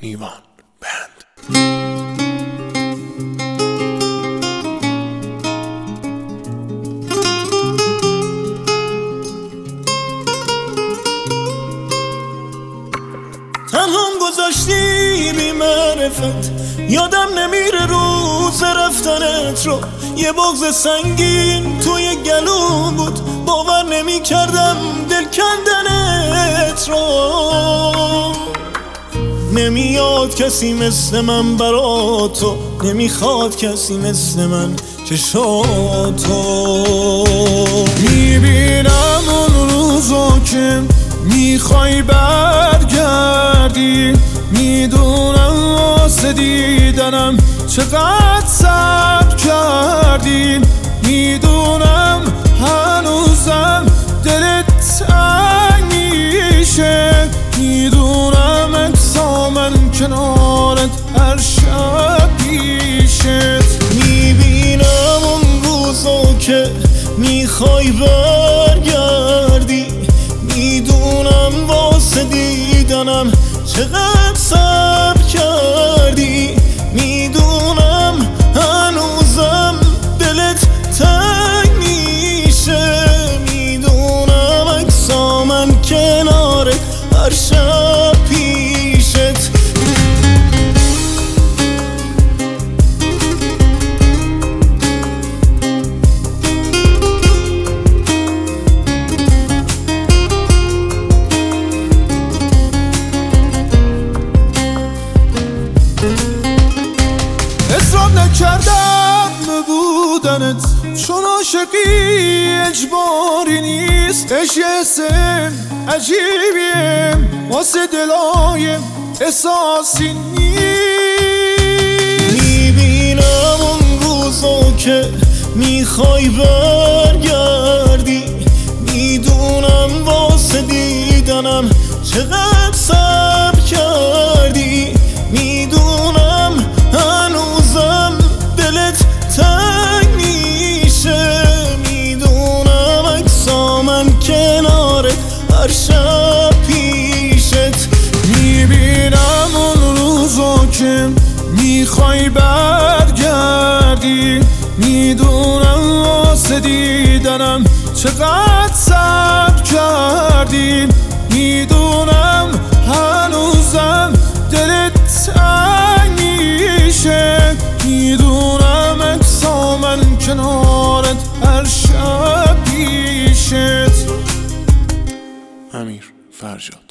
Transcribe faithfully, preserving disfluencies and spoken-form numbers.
نیوان بند. تنهام گذاشتی بی معرفت، یادم نمیره روز رفتنت رو. یه بغض سنگین توی گلوم بود، باور نمی کردم دل کندنت رو. نمیاد کسی مثل من برا تو، نمیخواد کسی مثل من چشاتو. میبینم اون روزو که میخوای برگردی، میدونم واسه دیدنم چقدر صبر کردی، میدونم هنوزم دلت تنگ میشه، میدونم اکسا من کنارت هر شب پیشت. میبینم اون روزو که میخوای برگردی، میدونم واسه دیدنم چقدر صبر کردی، میدونم هنوزم دلت تنگ میشه، میدونم اکسا من کنارت هر شب پیشت. اصرار نکردم به بودنت، چون عاشقی اجباری نیست. عشق یه حس عجیبیه واسه دلای احساسی نیست. میبینم اون روزو که میخوای برگردی، میدونم واسه دیدنم چقدر صبر کردی، میدونم هنوزم دلت تنگ میشه، میدونم اکسا من کنارت هر شب پیشت. میبینم اون روزو که میخوای برگردی، میدونم واسه دیدنم چقدر صبر کردی، میدونم هنوزم دلت تنگ میشه، میدونم اکسا من کنارت هر شب پیشت. امیر فرجاد.